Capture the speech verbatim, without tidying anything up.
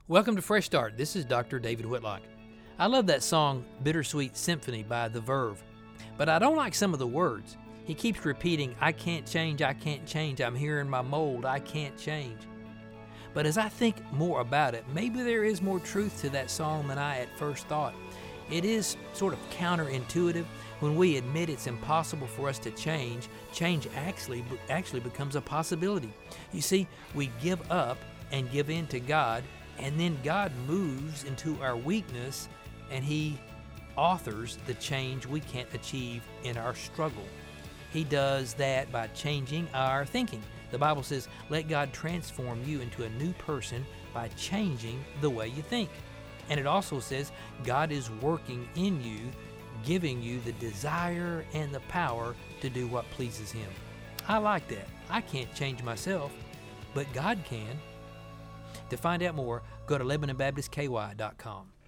Welcome to Fresh Start. This is Doctor David Whitlock. I love that song, Bittersweet Symphony by The Verve, but I don't like some of the words. He keeps repeating, I can't change, I can't change, I'm here in my mold, I can't change. But as I think more about it, maybe there is more truth to that song than I at first thought. It is sort of counterintuitive. When we admit it's impossible for us to change, change actually, actually becomes a possibility. You see, we give up and give in to God, and then God moves into our weakness and He authors the change we can't achieve in our struggle. He does that by changing our thinking. The Bible says, let God transform you into a new person by changing the way you think. And it also says, God is working in you, giving you the desire and the power to do what pleases Him. I like that. I can't change myself, but God can. To find out more, go to Lebanon Baptist K Y dot com.